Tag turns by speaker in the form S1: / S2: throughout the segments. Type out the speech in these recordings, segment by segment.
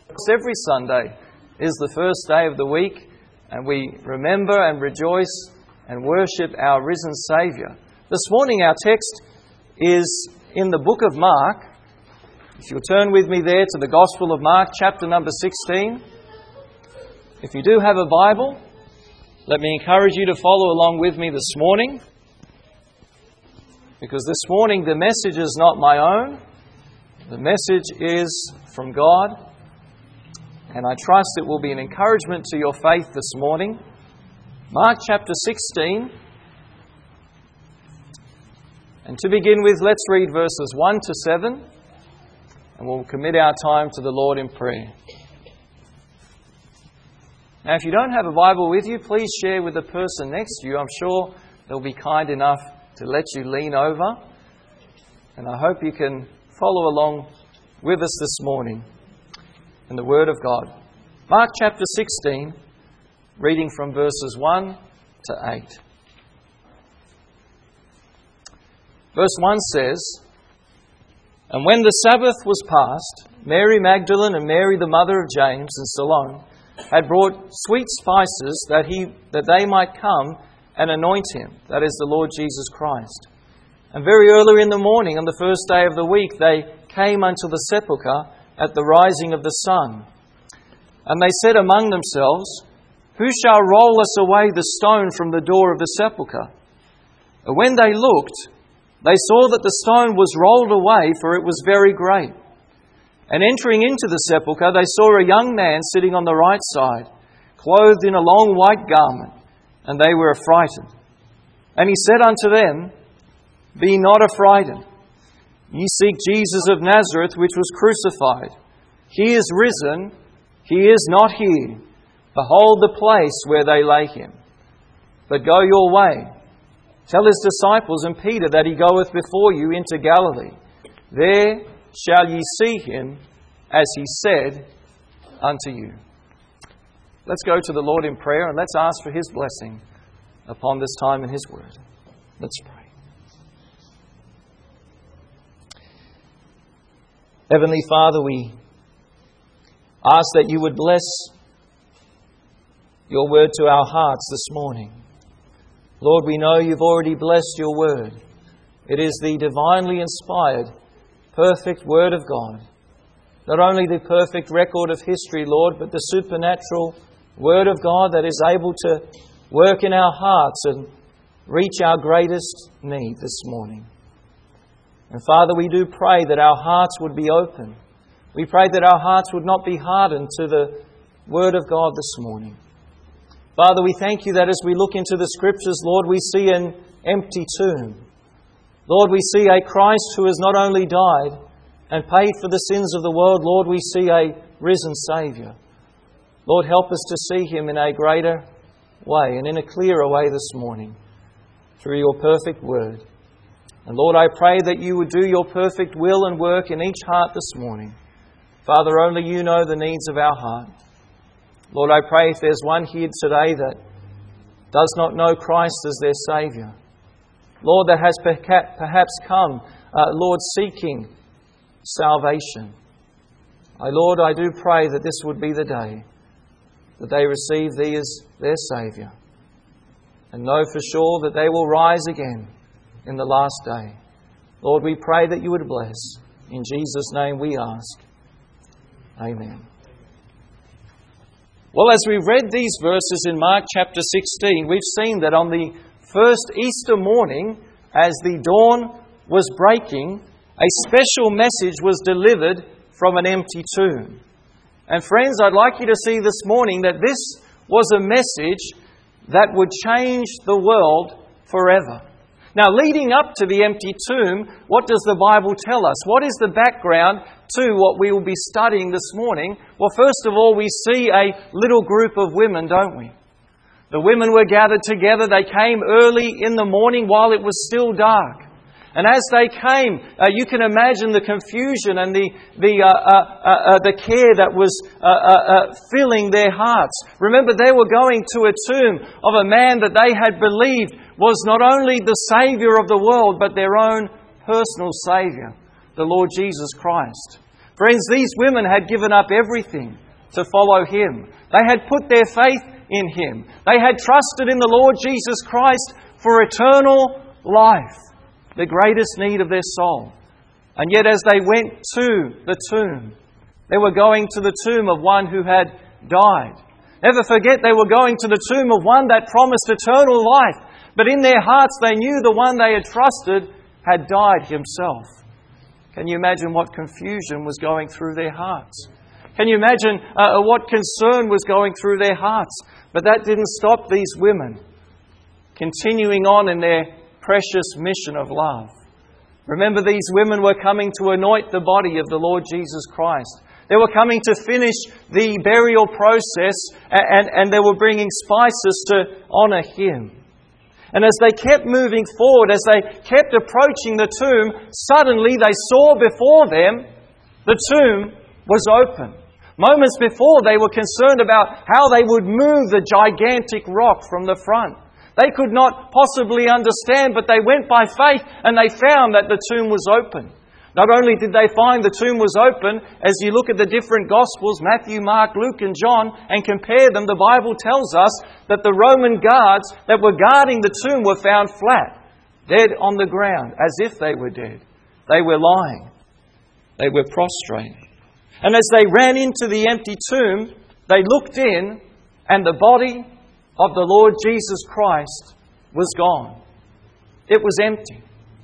S1: Every Sunday is the first day of the week, and we remember and rejoice and worship our risen Saviour. This morning our text is in the book of Mark. If you'll turn with me there to the Gospel of Mark, chapter number 16. If you do have a Bible, let me encourage you to follow along with me this morning, because this morning the message is not my own. The message is from God, and I trust it will be an encouragement to your faith this morning. Mark chapter 16. And to begin with, let's read verses 1 to 7, and we'll commit our time to the Lord in prayer. Now, if you don't have a Bible with you, please share with the person next to you. I'm sure they'll be kind enough to let you lean over, and I hope you can follow along with us this morning in the Word of God. Mark chapter 16, reading from verses 1 to 8. Verse 1 says, "And when the Sabbath was past, Mary Magdalene and Mary the mother of James and Salome had brought sweet spices that they might come and anoint him," that is the Lord Jesus Christ. "And very early in the morning, on the first day of the week, they came unto the sepulchre at the rising of the sun. And they said among themselves, Who shall roll us away the stone from the door of the sepulchre? And when they looked, they saw that the stone was rolled away, for it was very great. And entering into the sepulchre, they saw a young man sitting on the right side, clothed in a long white garment, and they were affrighted. And he said unto them, Be not affrighted. Ye seek Jesus of Nazareth, which was crucified. He is risen, he is not here. Behold the place where they lay him. But go your way. Tell his disciples and Peter that he goeth before you into Galilee. There shall ye see him, as he said unto you." Let's go to the Lord in prayer, and let's ask for his blessing upon this time in his word. Let's pray. Heavenly Father, we ask that you would bless your word to our hearts this morning. Lord, we know you've already blessed your word. It is the divinely inspired, perfect word of God. Not only the perfect record of history, Lord, but the supernatural word of God that is able to work in our hearts and reach our greatest need this morning. And Father, we do pray that our hearts would be open. We pray that our hearts would not be hardened to the word of God this morning. Father, we thank you that as we look into the Scriptures, Lord, we see an empty tomb. Lord, we see a Christ who has not only died and paid for the sins of the world, Lord, we see a risen Saviour. Lord, help us to see him in a greater way and in a clearer way this morning through your perfect word. And Lord, I pray that you would do your perfect will and work in each heart this morning. Father, only you know the needs of our heart. Lord, I pray if there's one here today that does not know Christ as their Saviour, Lord, that has perhaps come, Lord, seeking salvation. Lord, I do pray that this would be the day that they receive thee as their Saviour and know for sure that they will rise again in the last day. Lord, we pray that you would bless. In Jesus' name we ask. Amen. Well, as we read these verses in Mark chapter 16, we've seen that on the first Easter morning, as the dawn was breaking, a special message was delivered from an empty tomb. And friends, I'd like you to see this morning that this was a message that would change the world forever. Now, leading up to the empty tomb, what does the Bible tell us? What is the background to what we will be studying this morning? Well, first of all, we see a little group of women, don't we? The women were gathered together. They came early in the morning while it was still dark. And as they came, you can imagine the confusion and the care that was filling their hearts. Remember, they were going to a tomb of a man that they had believed was not only the Saviour of the world, but their own personal Saviour, the Lord Jesus Christ. Friends, these women had given up everything to follow Him. They had put their faith in Him. They had trusted in the Lord Jesus Christ for eternal life, the greatest need of their soul. And yet as they went to the tomb, they were going to the tomb of one who had died. Never forget, they were going to the tomb of one that promised eternal life. But in their hearts they knew the one they had trusted had died himself. Can you imagine what confusion was going through their hearts? Can you imagine what concern was going through their hearts? But that didn't stop these women continuing on in their precious mission of love. Remember, these women were coming to anoint the body of the Lord Jesus Christ. They were coming to finish the burial process, and they were bringing spices to honour Him. And as they kept moving forward, as they kept approaching the tomb, suddenly they saw before them the tomb was open. Moments before, they were concerned about how they would move the gigantic rock from the front. They could not possibly understand, but they went by faith and they found that the tomb was open. Not only did they find the tomb was open, as you look at the different Gospels, Matthew, Mark, Luke and John, and compare them, the Bible tells us that the Roman guards that were guarding the tomb were found flat, dead on the ground, as if they were dead. They were lying. They were prostrate. And as they ran into the empty tomb, they looked in, and the body of the Lord Jesus Christ was gone. It was empty.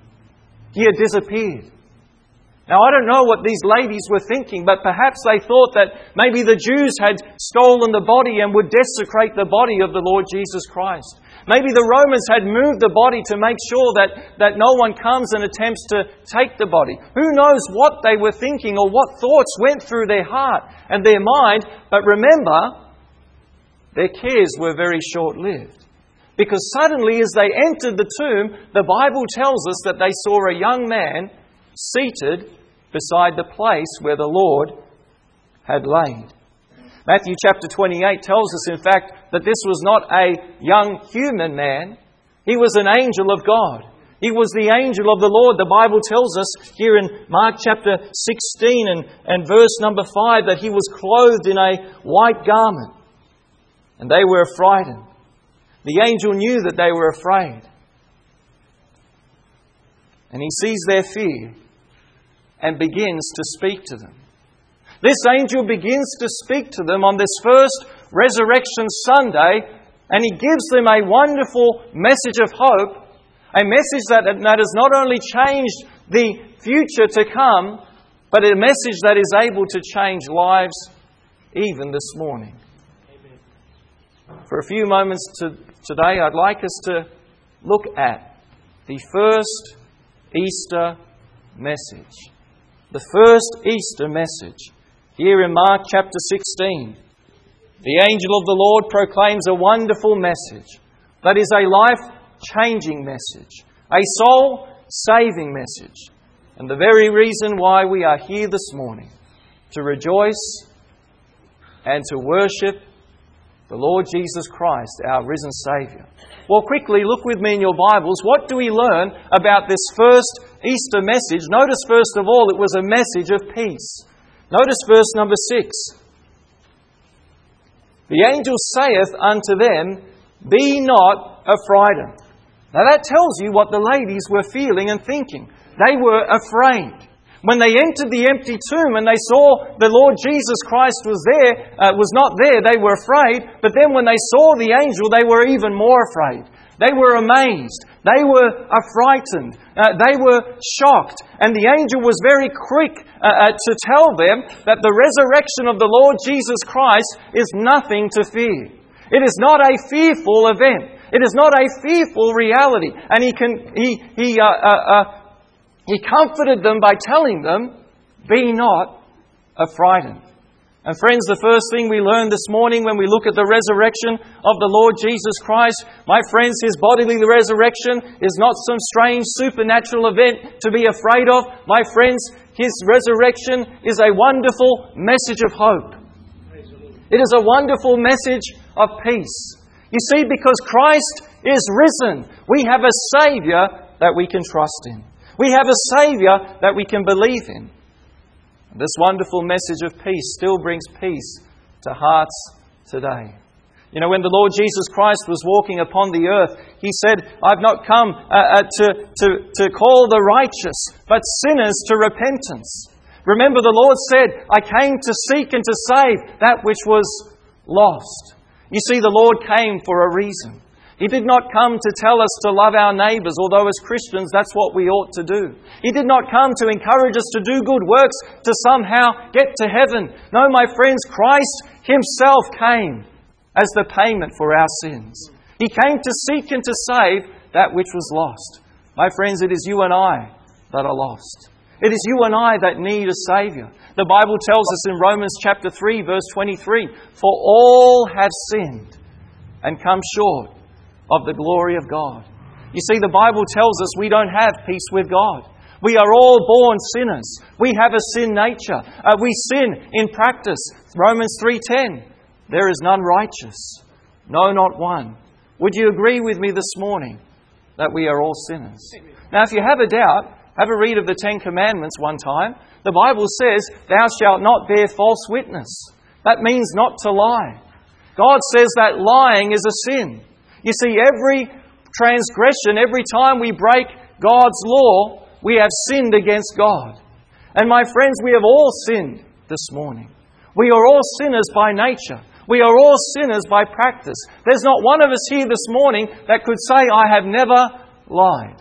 S1: He had disappeared. Now, I don't know what these ladies were thinking, but perhaps they thought that maybe the Jews had stolen the body and would desecrate the body of the Lord Jesus Christ. Maybe the Romans had moved the body to make sure that no one comes and attempts to take the body. Who knows what they were thinking or what thoughts went through their heart and their mind, but remember, their cares were very short-lived. Because suddenly as they entered the tomb, the Bible tells us that they saw a young man seated beside the place where the Lord had laid. Matthew chapter 28 tells us, in fact, that this was not a young human man. He was an angel of God. He was the angel of the Lord. The Bible tells us here in Mark chapter 16 and verse number 5 that he was clothed in a white garment. And they were frightened. The angel knew that they were afraid. And he sees their fear and begins to speak to them. This angel begins to speak to them on this first Resurrection Sunday, and he gives them a wonderful message of hope, a message that has not only changed the future to come, but a message that is able to change lives even this morning. Amen. For a few moments today, I'd like us to look at the first Easter message. The first Easter message. Here in Mark chapter 16, the angel of the Lord proclaims a wonderful message that is a life-changing message, a soul-saving message, and the very reason why we are here this morning, to rejoice and to worship the Lord Jesus Christ, our risen Saviour. Well, quickly, look with me in your Bibles. What do we learn about this first Easter message? Notice, first of all, it was a message of peace. Notice verse number 6. The angel saith unto them, Be not affrighted. Now that tells you what the ladies were feeling and thinking. They were afraid. When they entered the empty tomb and they saw the Lord Jesus Christ was not there, they were afraid. But then when they saw the angel, they were even more afraid. They were amazed. They were frightened. They were shocked. And the angel was very quick to tell them that the resurrection of the Lord Jesus Christ is nothing to fear. It is not a fearful event. It is not a fearful reality. And He comforted them by telling them, Be not affrighted. And friends, the first thing we learn this morning when we look at the resurrection of the Lord Jesus Christ, my friends, His bodily resurrection is not some strange supernatural event to be afraid of. My friends, His resurrection is a wonderful message of hope. It is a wonderful message of peace. You see, because Christ is risen, we have a Saviour that we can trust in. We have a Saviour that we can believe in. This wonderful message of peace still brings peace to hearts today. You know, when the Lord Jesus Christ was walking upon the earth, He said, I've not come to call the righteous, but sinners to repentance. Remember, the Lord said, I came to seek and to save that which was lost. You see, the Lord came for a reason. He did not come to tell us to love our neighbours, although as Christians that's what we ought to do. He did not come to encourage us to do good works to somehow get to heaven. No, my friends, Christ Himself came as the payment for our sins. He came to seek and to save that which was lost. My friends, it is you and I that are lost. It is you and I that need a Saviour. The Bible tells us in Romans chapter 3, verse 23, for all have sinned and come short of the glory of God. You see, the Bible tells us we don't have peace with God. We are all born sinners. We have a sin nature. We sin in practice. Romans 3:10. There is none righteous, no, not one. Would you agree with me this morning that we are all sinners? Now, if you have a doubt, have a read of the Ten Commandments one time. The Bible says, thou shalt not bear false witness. That means not to lie. God says that lying is a sin. You see, every transgression, every time we break God's law, we have sinned against God. And my friends, we have all sinned this morning. We are all sinners by nature. We are all sinners by practice. There's not one of us here this morning that could say, I have never lied.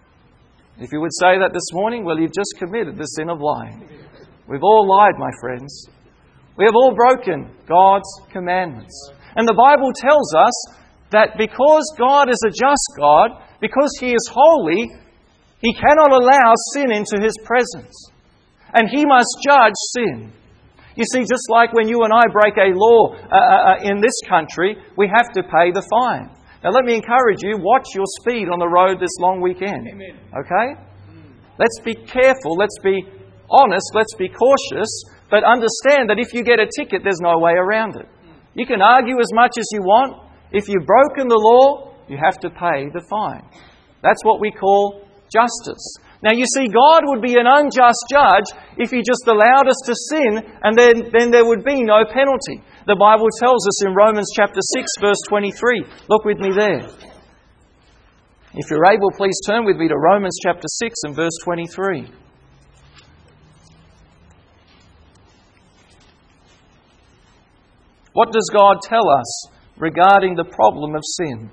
S1: If you would say that this morning, well, you've just committed the sin of lying. We've all lied, my friends. We have all broken God's commandments. And the Bible tells us that because God is a just God, because He is holy, He cannot allow sin into His presence. And He must judge sin. You see, just like when you and I break a law in this country, we have to pay the fine. Now let me encourage you, watch your speed on the road this long weekend. Amen. Okay? Let's be careful, let's be honest, let's be cautious, but understand that if you get a ticket, there's no way around it. You can argue as much as you want. If you've broken the law, you have to pay the fine. That's what we call justice. Now you see, God would be an unjust judge if He just allowed us to sin and then there would be no penalty. The Bible tells us in Romans chapter 6 verse 23. Look with me there. If you're able, please turn with me to Romans chapter 6 and verse 23. What does God tell us regarding the problem of sin?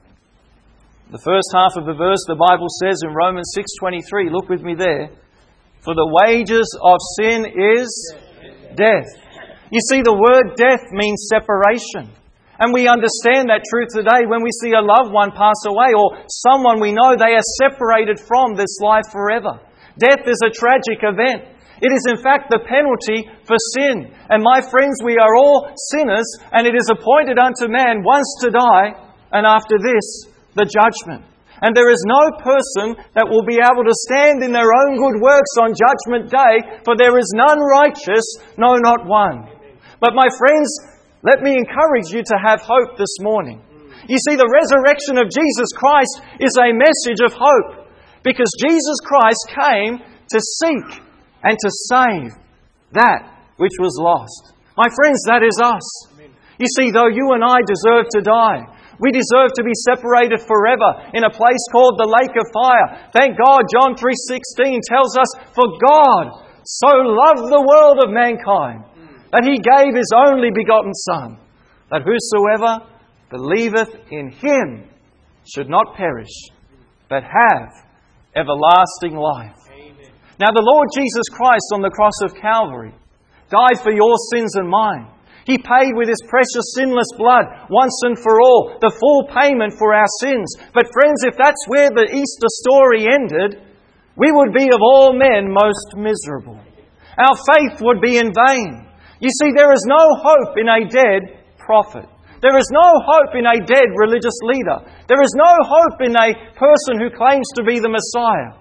S1: The first half of the verse, the Bible says in Romans 6:23, look with me there, for the wages of sin is death. You see, the word death means separation. And we understand that truth today when we see a loved one pass away or someone we know they are separated from this life forever. Death is a tragic event. It is in fact the penalty for sin. And my friends, we are all sinners, and it is appointed unto man once to die, and after this, the judgment. And there is no person that will be able to stand in their own good works on Judgment Day, for there is none righteous, no, not one. But my friends, let me encourage you to have hope this morning. You see, the resurrection of Jesus Christ is a message of hope, because Jesus Christ came to seek and to save that which was lost. My friends, that is us. You see, though you and I deserve to die, we deserve to be separated forever in a place called the lake of fire. Thank God, John 3:16 tells us, for God so loved the world of mankind that He gave His only begotten Son, that whosoever believeth in Him should not perish, but have everlasting life. Amen. Now the Lord Jesus Christ on the cross of Calvary died for your sins and mine. He paid with His precious sinless blood once and for all, the full payment for our sins. But friends, if that's where the Easter story ended, we would be of all men most miserable. Our faith would be in vain. You see, there is no hope in a dead prophet. There is no hope in a dead religious leader. There is no hope in a person who claims to be the Messiah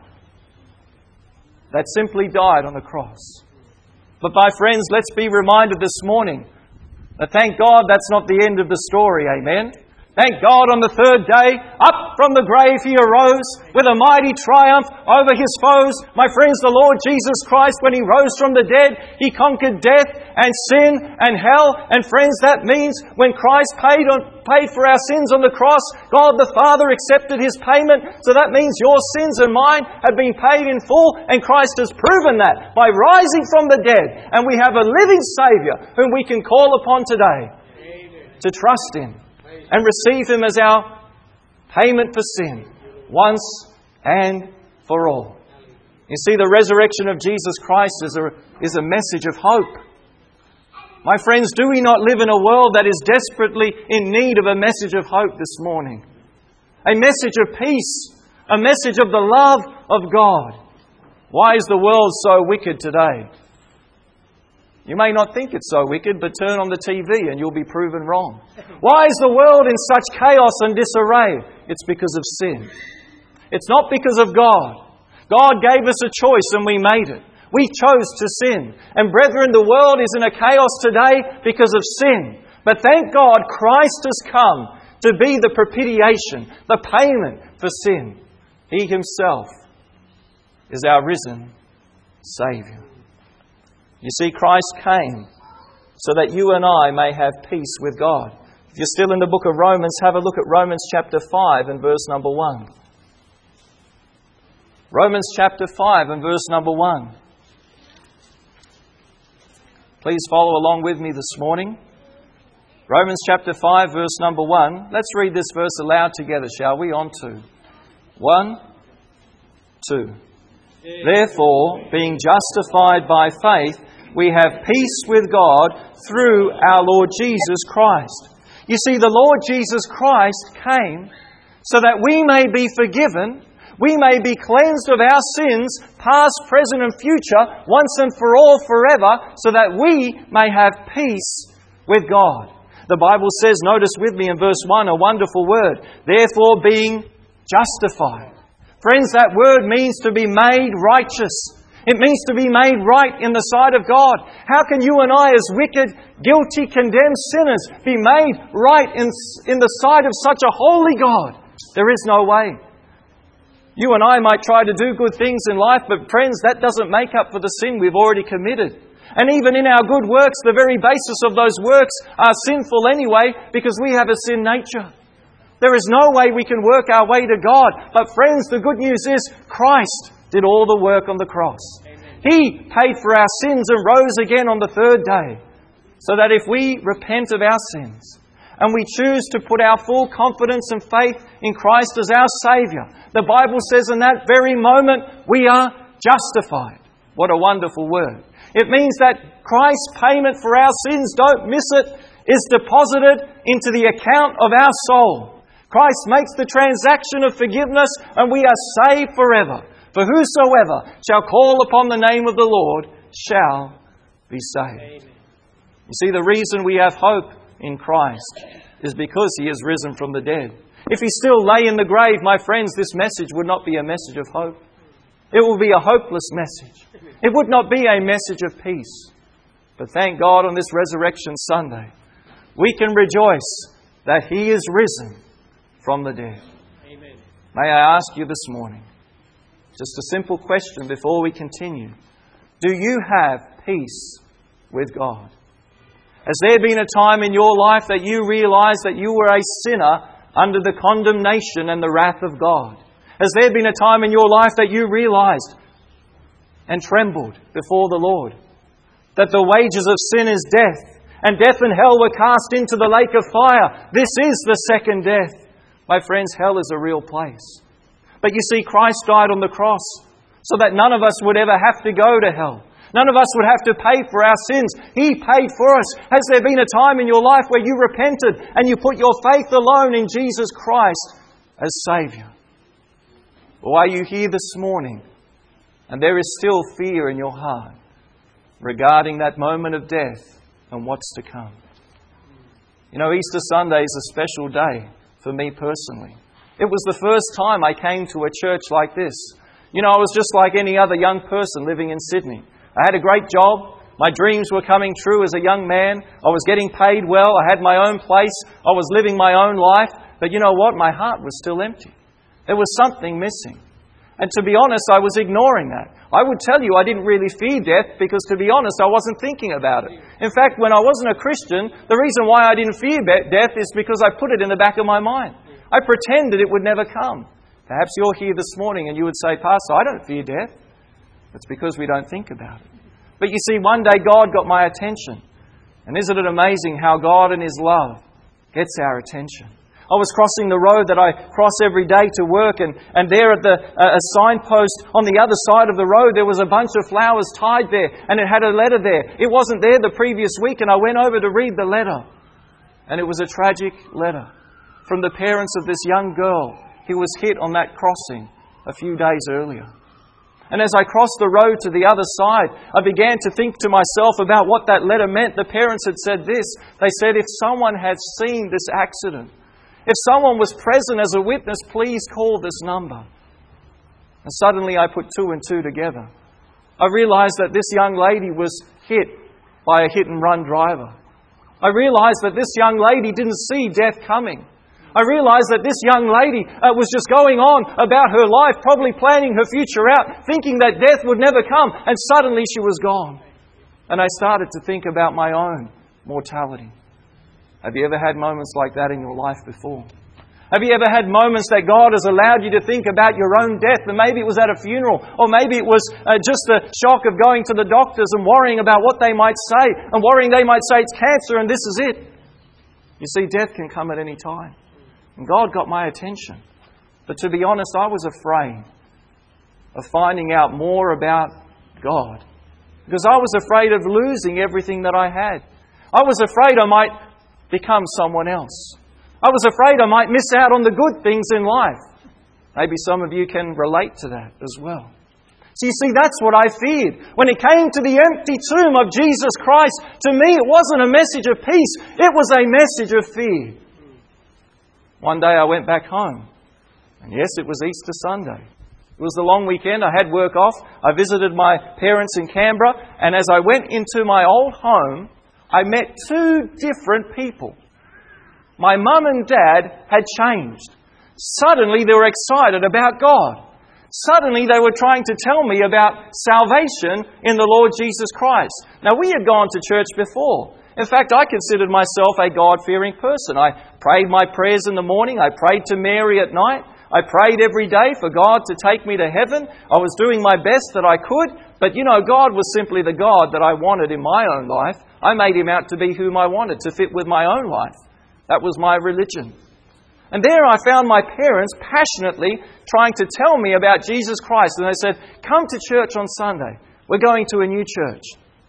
S1: that simply died on the cross. But my friends, let's be reminded this morning that thank God that's not the end of the story, amen? Thank God on the third day, up from the grave He arose with a mighty triumph over His foes. My friends, the Lord Jesus Christ, when He rose from the dead, He conquered death and sin and hell. And friends, that means when Christ paid for our sins on the cross, God the Father accepted His payment. So that means your sins and mine have been paid in full, and Christ has proven that by rising from the dead. And we have a living Saviour whom we can call upon today to trust in and receive Him as our payment for sin, once and for all. You see, the resurrection of Jesus Christ is a message of hope. My friends, do we not live in a world that is desperately in need of a message of hope this morning? A message of peace, a message of the love of God. Why is the world so wicked today? You may not think it's so wicked, but turn on the TV and you'll be proven wrong. Why is the world in such chaos and disarray? It's because of sin. It's not because of God. God gave us a choice and we made it. We chose to sin. And brethren, the world is in a chaos today because of sin. But thank God, Christ has come to be the propitiation, the payment for sin. He Himself is our risen Saviour. You see, Christ came so that you and I may have peace with God. If you're still in the book of Romans, have a look at Romans chapter 5 and verse number 1. Romans chapter 5 and verse number 1. Please follow along with me this morning. Romans chapter 5 verse number 1. Let's read this verse aloud together, shall we? On to 1, 2. Therefore, being justified by faith, we have peace with God through our Lord Jesus Christ. You see, the Lord Jesus Christ came so that we may be forgiven, we may be cleansed of our sins, past, present and future, once and for all, forever, so that we may have peace with God. The Bible says, notice with me in verse 1, a wonderful word, therefore being justified. Friends, that word means to be made righteous. It means to be made right in the sight of God. How can you and I, as wicked, guilty, condemned sinners, be made right in the sight of such a holy God? There is no way. You and I might try to do good things in life, but friends, that doesn't make up for the sin we've already committed. And even in our good works, the very basis of those works are sinful anyway, because we have a sin nature. There is no way we can work our way to God. But friends, the good news is Christ did all the work on the cross. Amen. He paid for our sins and rose again on the third day. So that if we repent of our sins and we choose to put our full confidence and faith in Christ as our Saviour, the Bible says in that very moment we are justified. What a wonderful word. It means that Christ's payment for our sins, don't miss it, is deposited into the account of our soul. Christ makes the transaction of forgiveness and we are saved forever. For whosoever shall call upon the name of the Lord shall be saved. Amen. You see, the reason we have hope in Christ is because He is risen from the dead. If He still lay in the grave, my friends, this message would not be a message of hope. It will be a hopeless message. It would not be a message of peace. But thank God on this Resurrection Sunday, we can rejoice that He is risen from the dead. Amen. May I ask you this morning, just a simple question before we continue. Do you have peace with God? Has there been a time in your life that you realized that you were a sinner under the condemnation and the wrath of God? Has there been a time in your life that you realized and trembled before the Lord that the wages of sin is death, and death and hell were cast into the lake of fire? This is the second death. My friends, hell is a real place. But you see, Christ died on the cross so that none of us would ever have to go to hell. None of us would have to pay for our sins. He paid for us. Has there been a time in your life where you repented and you put your faith alone in Jesus Christ as Saviour? Or are you here this morning and there is still fear in your heart regarding that moment of death and what's to come? You know, Easter Sunday is a special day for me personally. It was the first time I came to a church like this. You know, I was just like any other young person living in Sydney. I had a great job. My dreams were coming true as a young man. I was getting paid well. I had my own place. I was living my own life. But you know what? My heart was still empty. There was something missing. And to be honest, I was ignoring that. I would tell you I didn't really fear death because, to be honest, I wasn't thinking about it. In fact, when I wasn't a Christian, the reason why I didn't fear death is because I put it in the back of my mind. I pretended it would never come. Perhaps you're here this morning and you would say, Pastor, I don't fear death. It's because we don't think about it. But you see, one day God got my attention. And isn't it amazing how God in His love gets our attention? I was crossing the road that I cross every day to work, and there at a signpost on the other side of the road, there was a bunch of flowers tied there, and it had a letter there. It wasn't there the previous week, and I went over to read the letter. And it was a tragic letter from the parents of this young girl who was hit on that crossing a few days earlier. And as I crossed the road to the other side, I began to think to myself about what that letter meant. The parents had said this. They said, if someone had seen this accident, if someone was present as a witness, please call this number. And suddenly I put two and two together. I realized that this young lady was hit by a hit-and-run driver. I realized that this young lady didn't see death coming. I realized that this young lady was just going on about her life, probably planning her future out, thinking that death would never come, and suddenly she was gone. And I started to think about my own mortality. Have you ever had moments like that in your life before? Have you ever had moments that God has allowed you to think about your own death? And maybe it was at a funeral, or maybe it was just the shock of going to the doctors and worrying about what they might say, and worrying they might say it's cancer and this is it. You see, death can come at any time. And God got my attention. But to be honest, I was afraid of finding out more about God. Because I was afraid of losing everything that I had. I was afraid I might become someone else. I was afraid I might miss out on the good things in life. Maybe some of you can relate to that as well. So you see, that's what I feared. When it came to the empty tomb of Jesus Christ, to me it wasn't a message of peace. It was a message of fear. One day I went back home. And yes, it was Easter Sunday. It was the long weekend. I had work off. I visited my parents in Canberra. And as I went into my old home, I met two different people. My mum and dad had changed. Suddenly they were excited about God. Suddenly they were trying to tell me about salvation in the Lord Jesus Christ. Now, we had gone to church before. In fact, I considered myself a God-fearing person. I prayed my prayers in the morning. I prayed to Mary at night. I prayed every day for God to take me to heaven. I was doing my best that I could. But you know, God was simply the God that I wanted in my own life. I made Him out to be whom I wanted, to fit with my own life. That was my religion. And there I found my parents passionately trying to tell me about Jesus Christ. And they said, come to church on Sunday. We're going to a new church.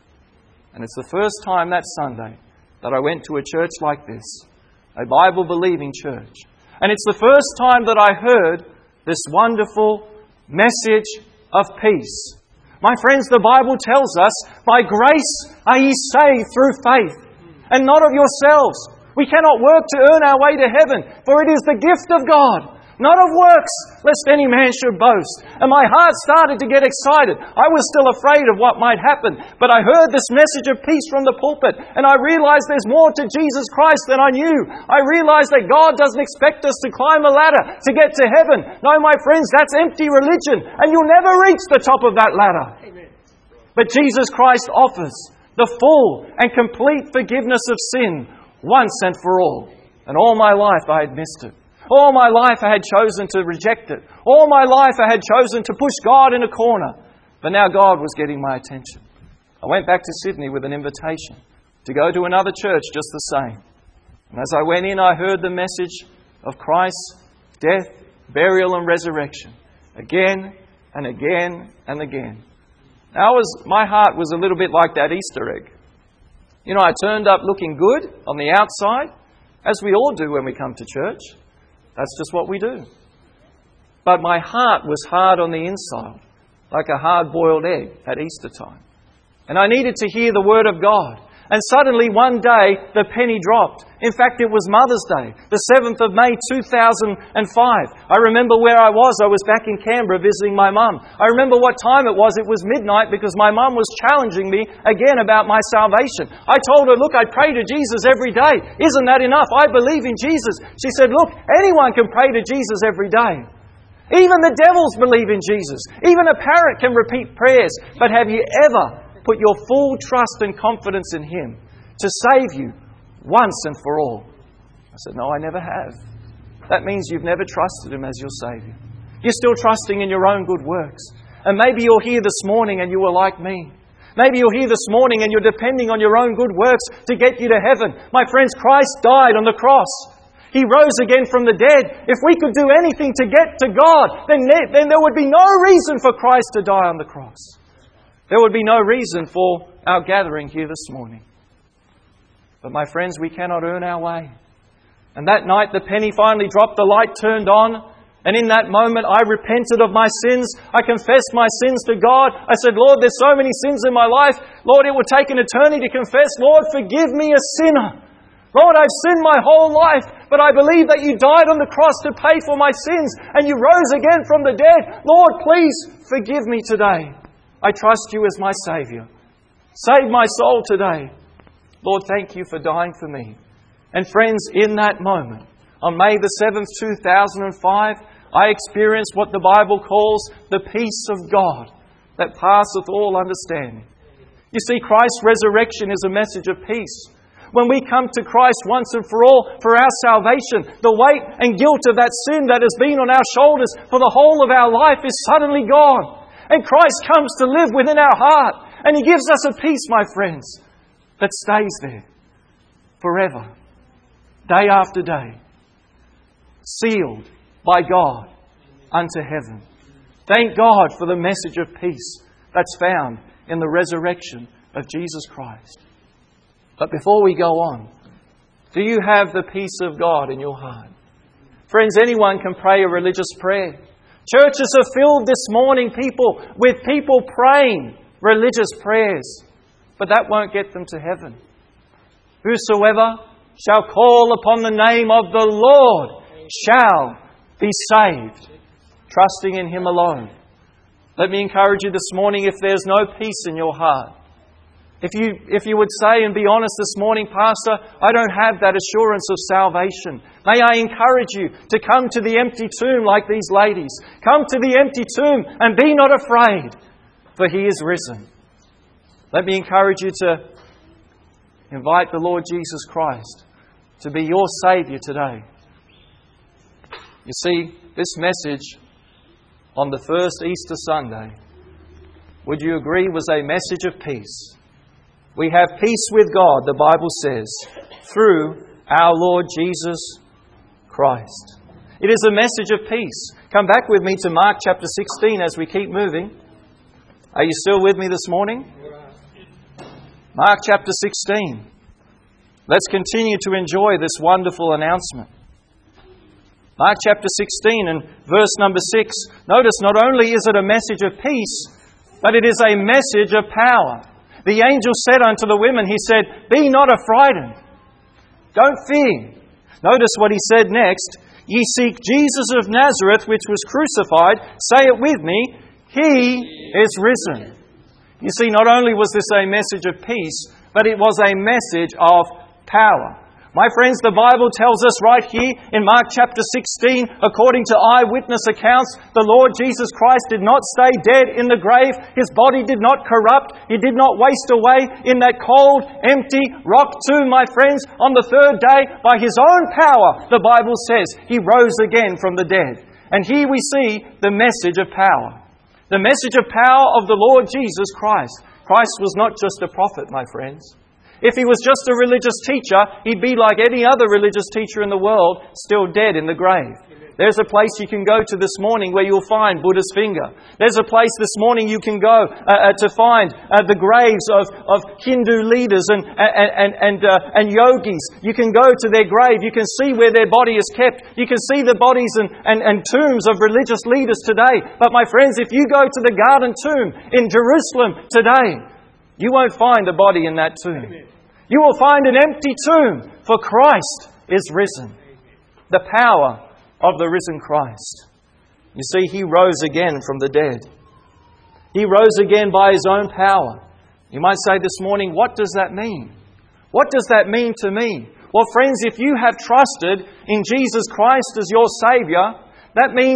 S1: And it's the first time that Sunday that I went to a church like this, a Bible-believing church. And it's the first time that I heard this wonderful message of peace. My friends, the Bible tells us, by grace are ye saved through faith, and not of yourselves. We cannot work to earn our way to heaven, for it is the gift of God, not of works, lest any man should boast. And my heart started to get excited. I was still afraid of what might happen, but I heard this message of peace from the pulpit, and I realized there's more to Jesus Christ than I knew. I realized that God doesn't expect us to climb a ladder to get to heaven. No, my friends, that's empty religion, and you'll never reach the top of that ladder. Amen. But Jesus Christ offers the full and complete forgiveness of sin once and for all. And all my life I had missed it. All my life I had chosen to reject it. All my life I had chosen to push God in a corner. But now God was getting my attention. I went back to Sydney with an invitation to go to another church just the same. And as I went in, I heard the message of Christ's death, burial and resurrection. Again and again and again. Now my heart was a little bit like that Easter egg. You know, I turned up looking good on the outside, as we all do when we come to church. That's just what we do. But my heart was hard on the inside, like a hard-boiled egg at Easter time. And I needed to hear the Word of God. And suddenly one day the penny dropped. In fact, it was Mother's Day, the 7th of May 2005. I remember where I was. I was back in Canberra visiting my mum. I remember what time it was. It was midnight because my mum was challenging me again about my salvation. I told her, look, I pray to Jesus every day. Isn't that enough? I believe in Jesus. She said, look, anyone can pray to Jesus every day. Even the devils believe in Jesus. Even a parrot can repeat prayers. But have you ever put your full trust and confidence in Him to save you once and for all? I said, no, I never have. That means you've never trusted Him as your Saviour. You're still trusting in your own good works. And maybe you're here this morning and you were like me. Maybe you're here this morning and you're depending on your own good works to get you to heaven. My friends, Christ died on the cross. He rose again from the dead. If we could do anything to get to God, then there would be no reason for Christ to die on the cross. There would be no reason for our gathering here this morning. But my friends, we cannot earn our way. And that night the penny finally dropped, the light turned on, and in that moment I repented of my sins. I confessed my sins to God. I said, Lord, there's so many sins in my life. Lord, it will take an eternity to confess. Lord, forgive me, a sinner. Lord, I've sinned my whole life, but I believe that You died on the cross to pay for my sins, and You rose again from the dead. Lord, please forgive me today. I trust You as my Saviour. Save my soul today. Lord, thank You for dying for me. And friends, in that moment, on May the 7th, 2005, I experienced what the Bible calls the peace of God that passeth all understanding. You see, Christ's resurrection is a message of peace. When we come to Christ once and for all for our salvation, the weight and guilt of that sin that has been on our shoulders for the whole of our life is suddenly gone. And Christ comes to live within our heart. And He gives us a peace, my friends, that stays there forever, day after day, sealed by God unto heaven. Thank God for the message of peace that's found in the resurrection of Jesus Christ. But before we go on, do you have the peace of God in your heart? Friends, anyone can pray a religious prayer. Churches are filled this morning, with people praying religious prayers. But that won't get them to heaven. Whosoever shall call upon the name of the Lord shall be saved, trusting in Him alone. Let me encourage you this morning, if there's no peace in your heart, if you would say and be honest this morning, Pastor, I don't have that assurance of salvation. May I encourage you to come to the empty tomb like these ladies. Come to the empty tomb and be not afraid, for He is risen. Let me encourage you to invite the Lord Jesus Christ to be your Saviour today. You see, this message on the first Easter Sunday, would you agree, was a message of peace. We have peace with God, the Bible says, through our Lord Jesus Christ. It is a message of peace. Come back with me to Mark chapter 16 as we keep moving. Are you still with me this morning? Mark chapter 16. Let's continue to enjoy this wonderful announcement. Mark chapter 16 and verse number 6. Notice, not only is it a message of peace, but it is a message of power. The angel said unto the women, He said, Be not affrighted. Don't fear. Notice what He said next. Ye seek Jesus of Nazareth, which was crucified. Say it with me. He is risen. You see, not only was this a message of peace, but it was a message of power. My friends, the Bible tells us right here in Mark chapter 16, according to eyewitness accounts, the Lord Jesus Christ did not stay dead in the grave. His body did not corrupt. He did not waste away in that cold, empty rock tomb, my friends. On the third day, by His own power, the Bible says, He rose again from the dead. And here we see the message of power. The message of power of the Lord Jesus Christ. Christ was not just a prophet, my friends. If He was just a religious teacher, He'd be like any other religious teacher in the world, still dead in the grave. There's a place you can go to this morning where you'll find Buddha's finger. There's a place this morning you can go to find the graves of Hindu leaders and yogis. You can go to their grave. You can see where their body is kept. You can see the bodies and tombs of religious leaders today. But my friends, if you go to the Garden Tomb in Jerusalem today, you won't find a body in that tomb. You will find an empty tomb for Christ is risen. The power of the risen Christ. You see, He rose again from the dead. He rose again by His own power. You might say this morning, what does that mean? What does that mean to me? Well, friends, if you have trusted in Jesus Christ as your Saviour, that means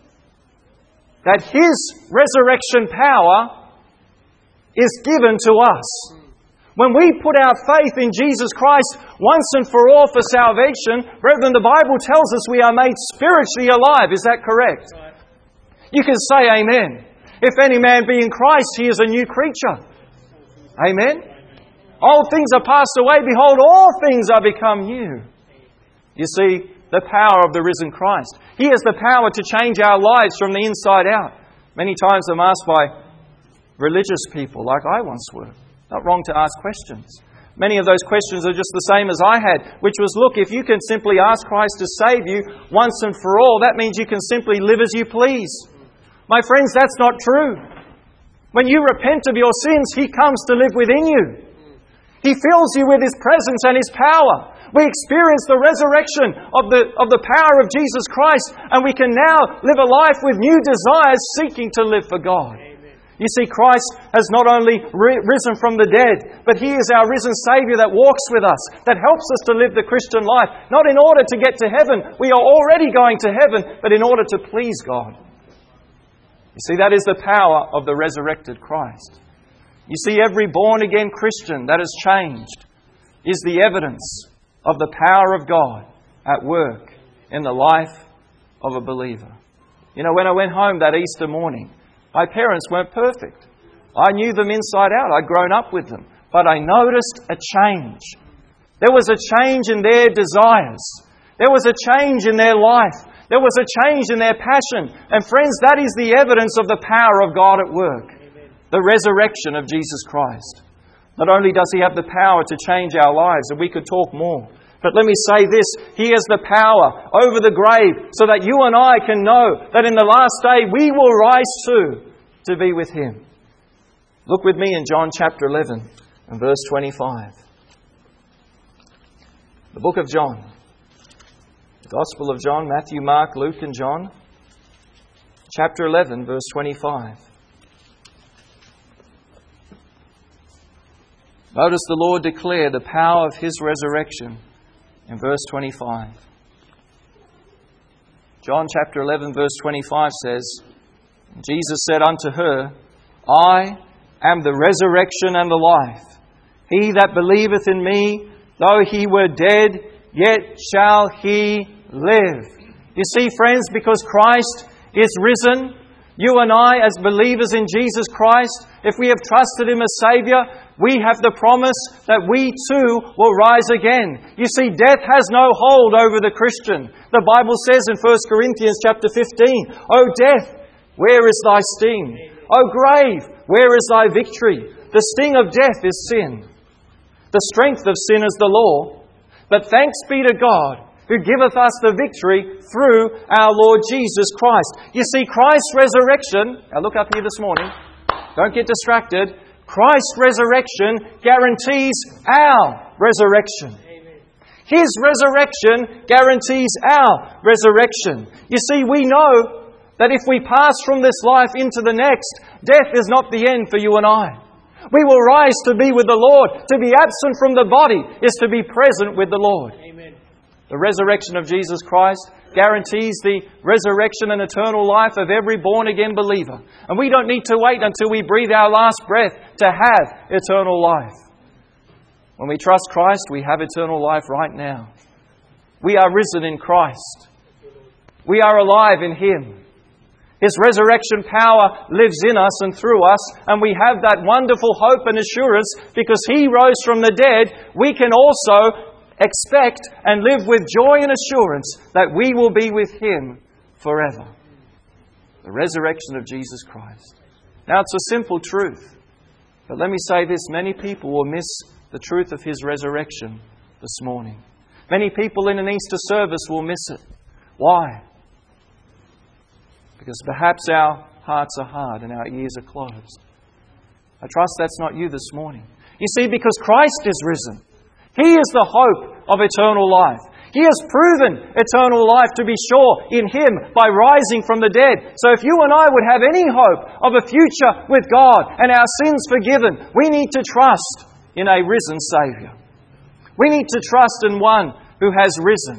S1: that His resurrection power is given to us. When we put our faith in Jesus Christ once and for all for salvation, brethren, the Bible tells us we are made spiritually alive. Is that correct? You can say amen. If any man be in Christ, he is a new creature. Amen? Old things are passed away. Behold, all things are become new. You see, the power of the risen Christ. He has the power to change our lives from the inside out. Many times I'm asked by religious people, like I once were. Not wrong to ask questions. Many of those questions are just the same as I had, which was, look, if you can simply ask Christ to save you once and for all, that means you can simply live as you please. My friends, that's not true. When you repent of your sins, He comes to live within you. He fills you with His presence and His power. We experience the resurrection of the power of Jesus Christ, and we can now live a life with new desires, seeking to live for God. You see, Christ has not only risen from the dead, but He is our risen Saviour that walks with us, that helps us to live the Christian life, not in order to get to heaven. We are already going to heaven, but in order to please God. You see, that is the power of the resurrected Christ. You see, every born-again Christian that has changed is the evidence of the power of God at work in the life of a believer. You know, when I went home that Easter morning, my parents weren't perfect. I knew them inside out. I'd grown up with them. But I noticed a change. There was a change in their desires. There was a change in their life. There was a change in their passion. And friends, that is the evidence of the power of God at work. The resurrection of Jesus Christ. Not only does He have the power to change our lives, and we could talk more, but let me say this, He has the power over the grave so that you and I can know that in the last day we will rise too to be with Him. Look with me in John chapter 11 and verse 25. The book of John. The Gospel of John, Matthew, Mark, Luke and John. Chapter 11, verse 25. Notice the Lord declare the power of His resurrection in verse 25. John chapter 11 verse 25 says, Jesus said unto her, I am the resurrection and the life. He that believeth in me, though he were dead, yet shall he live. You see, friends, because Christ is risen, you and I, as believers in Jesus Christ, if we have trusted Him as Saviour, we have the promise that we too will rise again. You see, death has no hold over the Christian. The Bible says in 1 Corinthians chapter 15, O death, where is thy sting? O grave, where is thy victory? The sting of death is sin. The strength of sin is the law. But thanks be to God, who giveth us the victory through our Lord Jesus Christ. You see, Christ's resurrection, now look up here this morning, don't get distracted. Christ's resurrection guarantees our resurrection. Amen. His resurrection guarantees our resurrection. You see, we know that if we pass from this life into the next, death is not the end for you and I. We will rise to be with the Lord. To be absent from the body is to be present with the Lord. Amen. The resurrection of Jesus Christ guarantees the resurrection and eternal life of every born-again believer. And we don't need to wait until we breathe our last breath to have eternal life. When we trust Christ, we have eternal life right now. We are risen in Christ. We are alive in Him. His resurrection power lives in us and through us, and we have that wonderful hope and assurance because He rose from the dead. We can also expect and live with joy and assurance that we will be with Him forever. The resurrection of Jesus Christ. Now, it's a simple truth, but let me say this, many people will miss the truth of His resurrection this morning. Many people in an Easter service will miss it. Why? Because perhaps our hearts are hard and our ears are closed. I trust that's not you this morning. You see, because Christ is risen. He is the hope of eternal life. He has proven eternal life to be sure in Him by rising from the dead. So if you and I would have any hope of a future with God and our sins forgiven, we need to trust in a risen Saviour. We need to trust in one who has risen.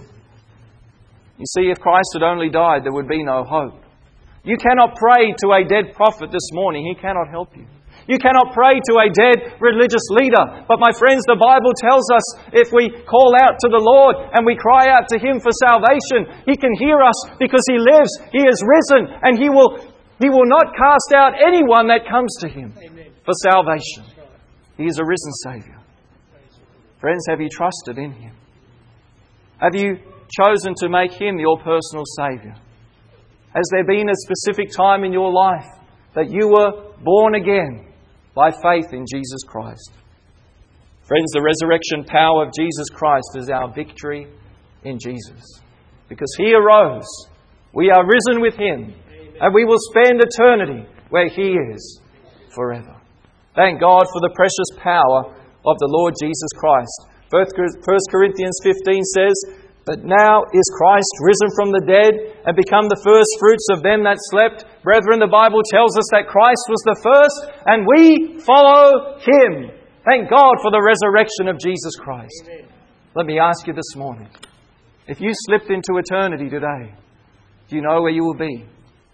S1: You see, if Christ had only died, there would be no hope. You cannot pray to a dead prophet this morning. He cannot help you. You cannot pray to a dead religious leader. But my friends, the Bible tells us if we call out to the Lord and we cry out to Him for salvation, He can hear us because He lives, He is risen, and He will not cast out anyone that comes to Him for salvation. He is a risen Saviour. Friends, have you trusted in Him? Have you chosen to make Him your personal Saviour? Has there been a specific time in your life that you were born again by faith in Jesus Christ? Friends, the resurrection power of Jesus Christ is our victory in Jesus. Because He arose, we are risen with Him, and we will spend eternity where He is forever. Thank God for the precious power of the Lord Jesus Christ. 1 Corinthians 15 says, "But now is Christ risen from the dead and become the first fruits of them that slept." Brethren, the Bible tells us that Christ was the first and we follow Him. Thank God for the resurrection of Jesus Christ. Amen. Let me ask you this morning, if you slipped into eternity today, do you know where you will be?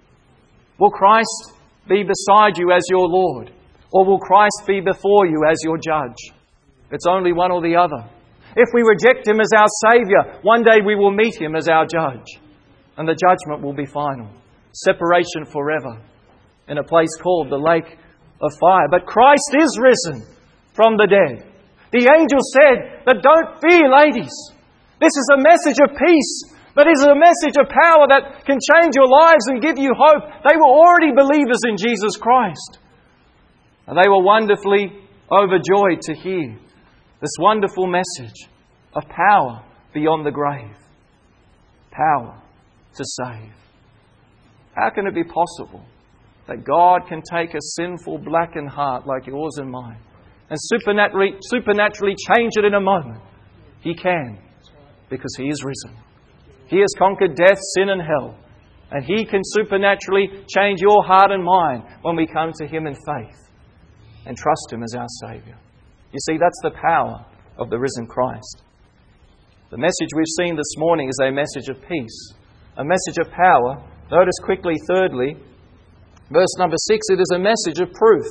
S1: Will Christ be beside you as your Lord? Or will Christ be before you as your judge? It's only one or the other. If we reject Him as our Saviour, one day we will meet Him as our judge. And the judgment will be final. Separation forever in a place called the lake of fire. But Christ is risen from the dead. The angel said that don't fear, ladies. This is a message of peace. But it is a message of power that can change your lives and give you hope. They were already believers in Jesus Christ. And they were wonderfully overjoyed to hear this wonderful message of power beyond the grave. Power to save. How can it be possible that God can take a sinful, blackened heart like yours and mine and supernaturally change it in a moment? He can, because He is risen. He has conquered death, sin and hell. And He can supernaturally change your heart and mine when we come to Him in faith and trust Him as our Saviour. You see, that's the power of the risen Christ. The message we've seen this morning is a message of peace, a message of power. Notice quickly, thirdly, verse number 6, it is a message of proof.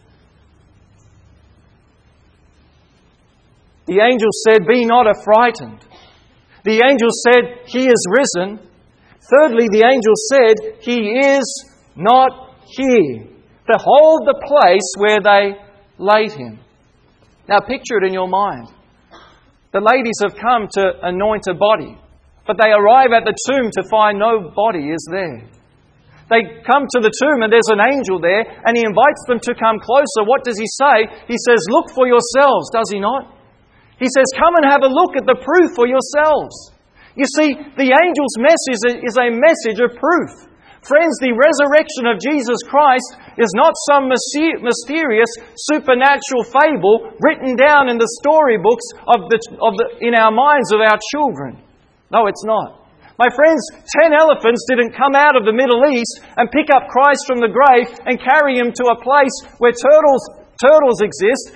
S1: The angel said, "Be not affrighted." The angel said, "He is risen." Thirdly, the angel said, "He is not here." Behold the place where they laid Him. Now picture it in your mind. The ladies have come to anoint a body, but they arrive at the tomb to find no body is there. They come to the tomb and there's an angel there and he invites them to come closer. What does he say? He says, "Look for yourselves," does he not? He says, "Come and have a look at the proof for yourselves." You see, the angel's message is a message of proof. Friends, the resurrection of Jesus Christ is not some mysterious supernatural fable written down in the storybooks in our minds of our children. No, it's not. My friends, 10 elephants didn't come out of the Middle East and pick up Christ from the grave and carry Him to a place where turtles exist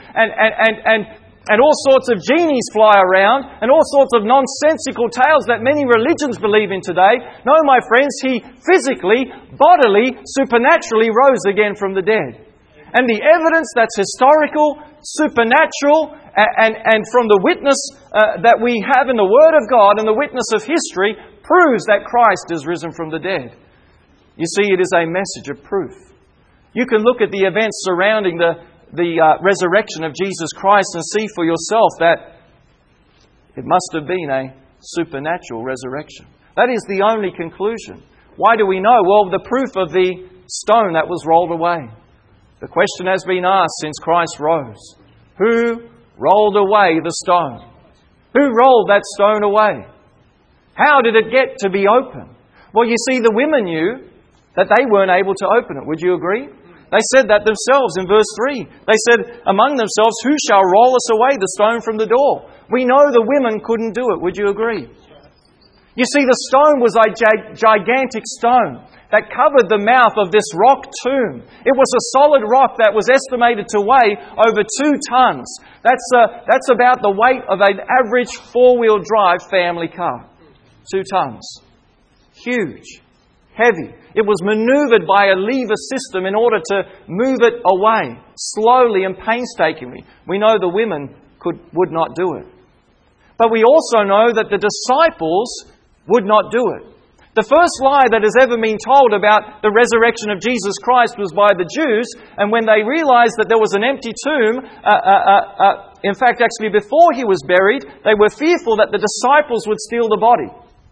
S1: and all sorts of genies fly around and all sorts of nonsensical tales that many religions believe in today. No, my friends, He physically, bodily, supernaturally rose again from the dead. And the evidence that's historical, supernatural, and from the witness that we have in the Word of God and the witness of history proves that Christ is risen from the dead. You see, it is a message of proof. You can look at the events surrounding the resurrection of Jesus Christ and see for yourself that it must have been a supernatural resurrection. That is the only conclusion. Why do we know? Well, the proof of the stone that was rolled away. The question has been asked since Christ rose. Who rolled away the stone? Who rolled that stone away? How did it get to be open? Well, you see, the women knew that they weren't able to open it. Would you agree? They said that themselves in verse 3. They said among themselves, "Who shall roll us away the stone from the door?" We know the women couldn't do it. Would you agree? You see, the stone was a gigantic stone that covered the mouth of this rock tomb. It was a solid rock that was estimated to weigh over 2 tons. That's about the weight of an average 4-wheel drive family car. 2 tons. Huge. Heavy. It was maneuvered by a lever system in order to move it away, slowly and painstakingly. We know the women would not do it. But we also know that the disciples would not do it. The first lie that has ever been told about the resurrection of Jesus Christ was by the Jews, and when they realized that there was an empty tomb, in fact, actually before he was buried, they were fearful that the disciples would steal the body.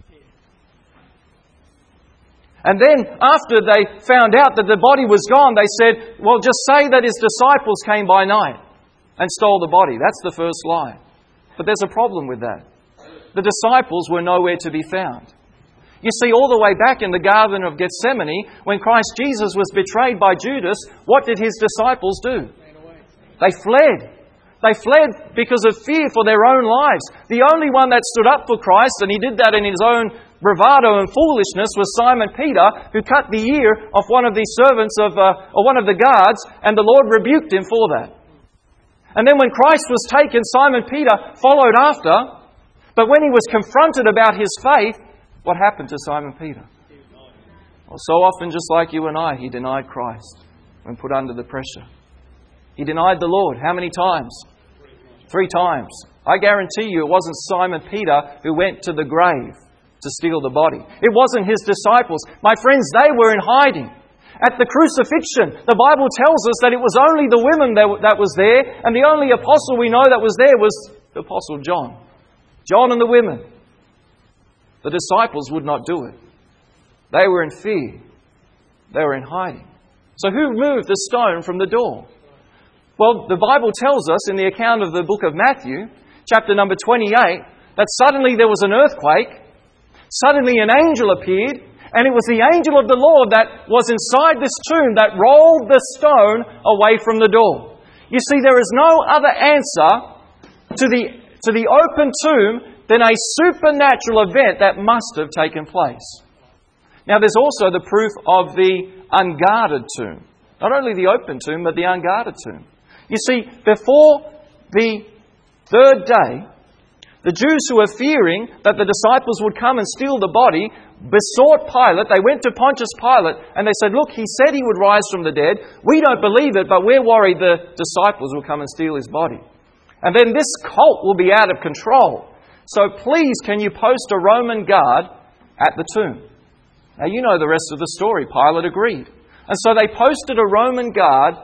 S1: And then, after they found out that the body was gone, they said, well, just say that his disciples came by night and stole the body. That's the first lie. But there's a problem with that. The disciples were nowhere to be found. You see, all the way back in the Garden of Gethsemane, when Christ Jesus was betrayed by Judas, what did his disciples do? They fled. They fled because of fear for their own lives. The only one that stood up for Christ, and he did that in his own bravado and foolishness, was Simon Peter, who cut the ear of one of the servants or one of the guards, and the Lord rebuked him for that. And then when Christ was taken, Simon Peter followed after, but when he was confronted about his faith, what happened to Simon Peter? Well, so often, just like you and I, he denied Christ when put under the pressure. He denied the Lord. How many times? 3 times. I guarantee you it wasn't Simon Peter who went to the grave to steal the body. It wasn't his disciples. My friends, they were in hiding. At the crucifixion, the Bible tells us that it was only the women that was there, and the only apostle we know that was there was the Apostle John. John and the women. The disciples would not do it. They were in fear. They were in hiding. So who moved the stone from the door? Well, the Bible tells us in the account of the book of Matthew, chapter number 28, that suddenly there was an earthquake. Suddenly an angel appeared, and it was the angel of the Lord that was inside this tomb that rolled the stone away from the door. You see, there is no other answer to the open tomb than a supernatural event that must have taken place. Now, there's also the proof of the unguarded tomb. Not only the open tomb, but the unguarded tomb. You see, before the 3rd day, the Jews who were fearing that the disciples would come and steal the body besought Pilate. They went to Pontius Pilate and they said, look, he said he would rise from the dead. We don't believe it, but we're worried the disciples will come and steal his body. And then this cult will be out of control. So please, can you post a Roman guard at the tomb? Now, you know the rest of the story. Pilate agreed. And so they posted a Roman guard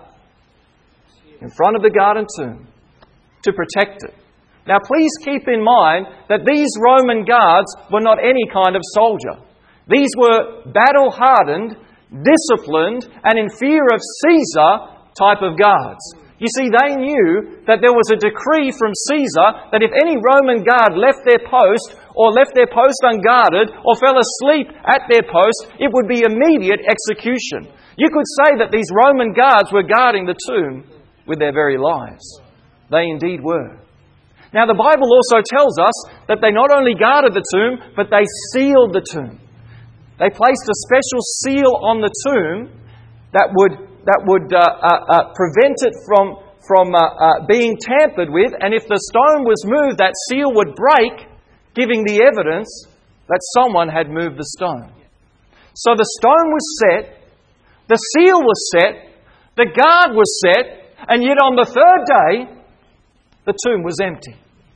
S1: in front of the garden tomb to protect it. Now, please keep in mind that these Roman guards were not any kind of soldier. These were battle-hardened, disciplined, and in fear of Caesar type of guards. You see, they knew that there was a decree from Caesar that if any Roman guard left their post or left their post unguarded or fell asleep at their post, it would be immediate execution. You could say that these Roman guards were guarding the tomb with their very lives. They indeed were. Now, the Bible also tells us that they not only guarded the tomb, but they sealed the tomb. They placed a special seal on the tomb that would prevent it from being tampered with. And if the stone was moved, that seal would break, giving the evidence that someone had moved the stone. So the stone was set, the seal was set, the guard was set, and yet on the 3rd day, the tomb was empty.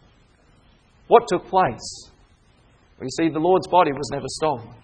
S1: What took place? Well, you see, the Lord's body was never stolen.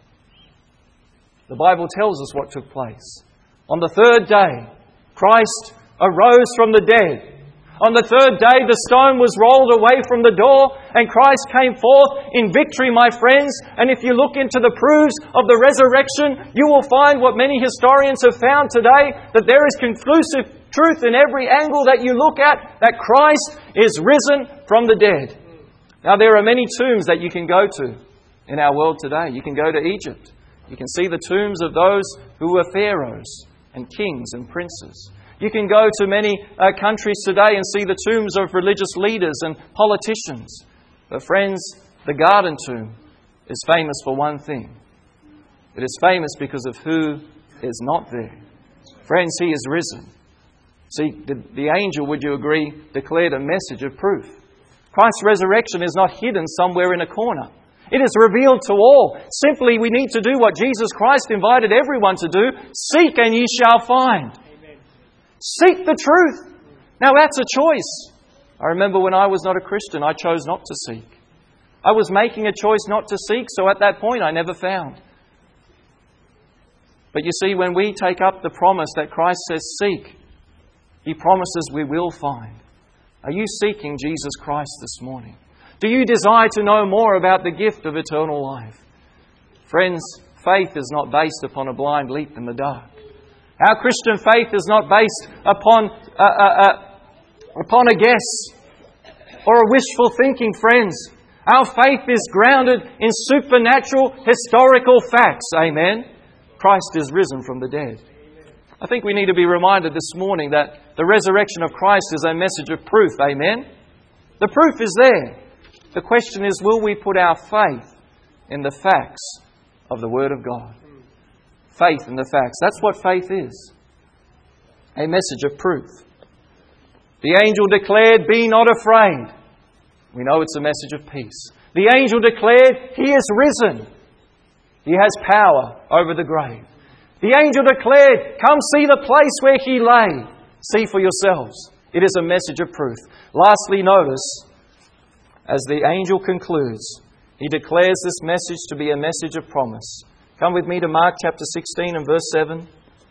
S1: The Bible tells us what took place. On the 3rd day, Christ arose from the dead. On the 3rd day, the stone was rolled away from the door and Christ came forth in victory, my friends. And if you look into the proofs of the resurrection, you will find what many historians have found today, that there is conclusive truth in every angle that you look at, that Christ is risen from the dead. Now, there are many tombs that you can go to in our world today. You can go to Egypt. You can see the tombs of those who were pharaohs and kings and princes. You can go to many countries today and see the tombs of religious leaders and politicians. But friends, the Garden Tomb is famous for one thing. It is famous because of who is not there. Friends, He is risen. See, the angel, would you agree, declared a message of proof. Christ's resurrection is not hidden somewhere in a corner. It is revealed to all. Simply, we need to do what Jesus Christ invited everyone to do. Seek and ye shall find. Amen. Seek the truth. Now that's a choice. I remember when I was not a Christian, I chose not to seek. I was making a choice not to seek, so at that point I never found. But you see, when we take up the promise that Christ says seek, He promises we will find. Are you seeking Jesus Christ this morning? Do you desire to know more about the gift of eternal life? Friends, faith is not based upon a blind leap in the dark. Our Christian faith is not based upon a guess or a wishful thinking, friends. Our faith is grounded in supernatural, historical facts. Amen. Christ is risen from the dead. I think we need to be reminded this morning that the resurrection of Christ is a message of proof. Amen. The proof is there. The question is, will we put our faith in the facts of the Word of God? Faith in the facts. That's what faith is. A message of proof. The angel declared, "Be not afraid." We know it's a message of peace. The angel declared, "He is risen. He has power over the grave." The angel declared, "Come see the place where He lay. See for yourselves." It is a message of proof. Lastly, notice, as the angel concludes, he declares this message to be a message of promise. Come with me to Mark chapter 16 and verse 7.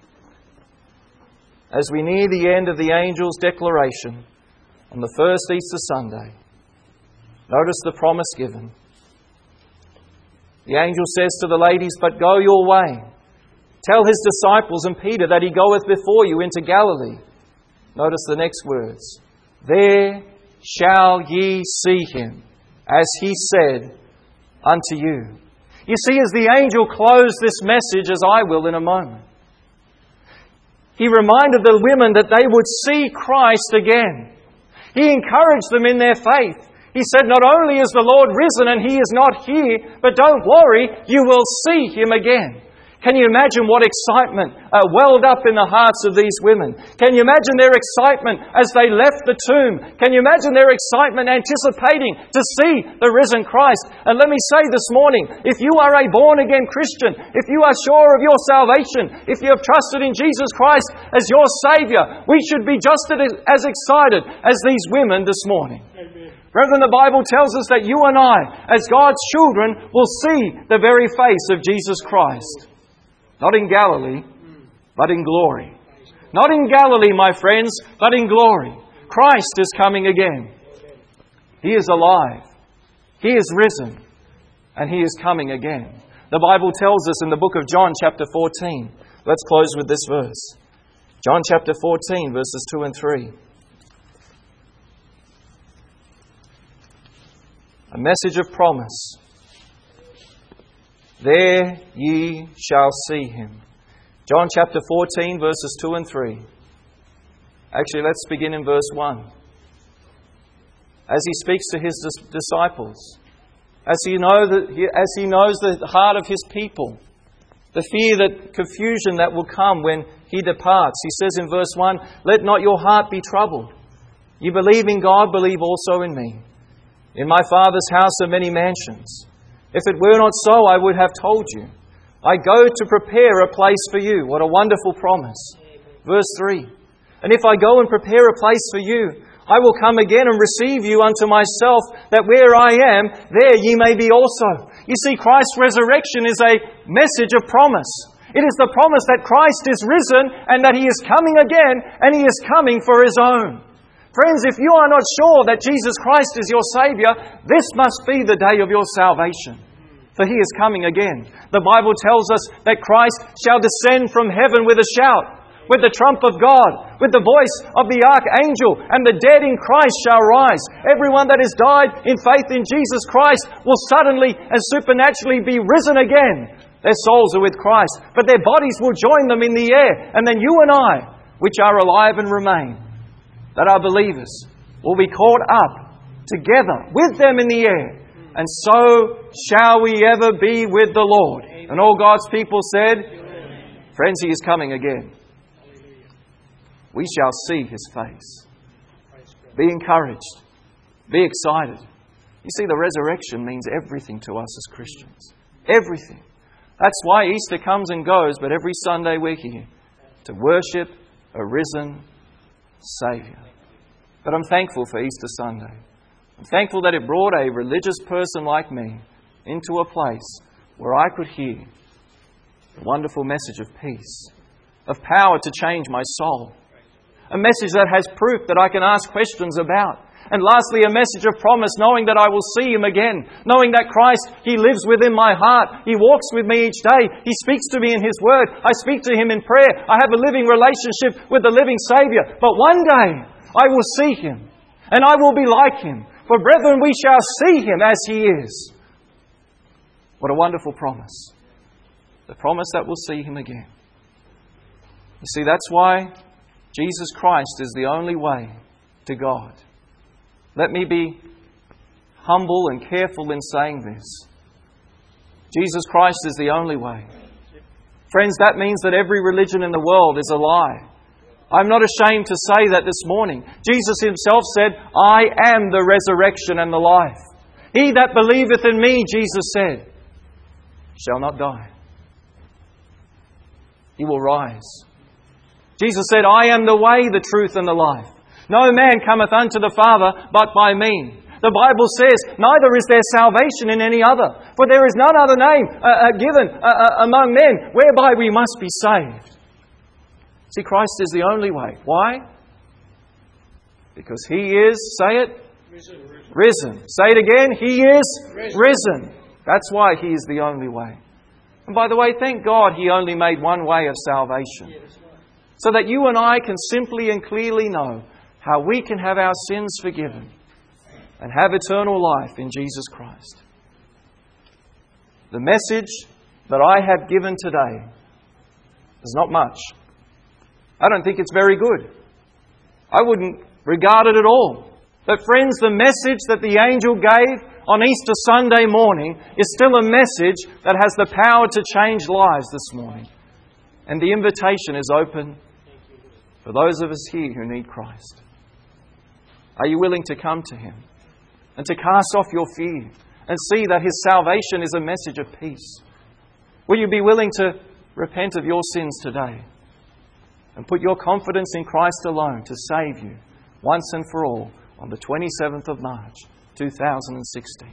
S1: As we near the end of the angel's declaration on the first Easter Sunday, notice the promise given. The angel says to the ladies, "But go your way. Tell His disciples and Peter that He goeth before you into Galilee." Notice the next words. "There shall ye see Him, as He said unto you." You see, as the angel closed this message, as I will in a moment, he reminded the women that they would see Christ again. He encouraged them in their faith. He said, not only is the Lord risen and He is not here, but don't worry, you will see Him again. Can you imagine what excitement welled up in the hearts of these women? Can you imagine their excitement as they left the tomb? Can you imagine their excitement anticipating to see the risen Christ? And let me say this morning, if you are a born-again Christian, if you are sure of your salvation, if you have trusted in Jesus Christ as your Saviour, we should be just as excited as these women this morning. Amen. Brethren, the Bible tells us that you and I, as God's children, will see the very face of Jesus Christ. Not in Galilee, but in glory. Not in Galilee, my friends, but in glory. Christ is coming again. He is alive. He is risen. And He is coming again. The Bible tells us in the book of John chapter 14. Let's close with this verse. John chapter 14, verses 2 and 3. A message of promise. There ye shall see Him. John chapter 14, verses 2 and 3. Actually, let's begin in verse 1. As He speaks to His disciples, as He knows the heart of His people, the fear, that confusion that will come when He departs. He says in verse 1, "Let not your heart be troubled. You believe in God, believe also in me. In my Father's house are many mansions. If it were not so, I would have told you. I go to prepare a place for you." What a wonderful promise. Verse 3. "And if I go and prepare a place for you, I will come again and receive you unto myself, that where I am, there ye may be also." You see, Christ's resurrection is a message of promise. It is the promise that Christ is risen and that He is coming again, and He is coming for His own. Friends, if you are not sure that Jesus Christ is your Saviour, this must be the day of your salvation. For He is coming again. The Bible tells us that Christ shall descend from heaven with a shout, with the trump of God, with the voice of the archangel, and the dead in Christ shall rise. Everyone that has died in faith in Jesus Christ will suddenly and supernaturally be risen again. Their souls are with Christ, but their bodies will join them in the air. And then you and I which are alive and remain, that our believers will be caught up together with them in the air, and so shall we ever be with the Lord. And all God's people said, Amen. Friends, He is coming again. We shall see His face. Be encouraged. Be excited. You see, the resurrection means everything to us as Christians. Everything. That's why Easter comes and goes, but every Sunday we're here to worship a risen Saviour. But I'm thankful for Easter Sunday. I'm thankful that it brought a religious person like me into a place where I could hear a wonderful message of peace, of power to change my soul. A message that has proof that I can ask questions about. And lastly, a message of promise, knowing that I will see Him again. Knowing that Christ, He lives within my heart. He walks with me each day. He speaks to me in His Word. I speak to Him in prayer. I have a living relationship with the living Saviour. But one day, I will see Him. And I will be like Him. For brethren, we shall see Him as He is. What a wonderful promise. The promise that we'll see Him again. You see, that's why Jesus Christ is the only way to God. Let me be humble and careful in saying this. Jesus Christ is the only way. Friends, that means that every religion in the world is a lie. I'm not ashamed to say that this morning. Jesus Himself said, I am the resurrection and the life. He that believeth in me, Jesus said, shall not die. He will rise. Jesus said, I am the way, the truth, and the life. No man cometh unto the Father but by me. The Bible says, neither is there salvation in any other, for there is none other name given among men whereby we must be saved. See, Christ is the only way. Why? Because He is, say it, risen. Say it again, He is risen. That's why He is the only way. And by the way, thank God He only made one way of salvation. So that you and I can simply and clearly know how we can have our sins forgiven and have eternal life in Jesus Christ. The message that I have given today is not much. I don't think it's very good. I wouldn't regard it at all. But friends, the message that the angel gave on Easter Sunday morning is still a message that has the power to change lives this morning. And the invitation is open for those of us here who need Christ. Are you willing to come to Him and to cast off your fear and see that His salvation is a message of peace? Will you be willing to repent of your sins today and put your confidence in Christ alone to save you once and for all on the 27th of March, 2016?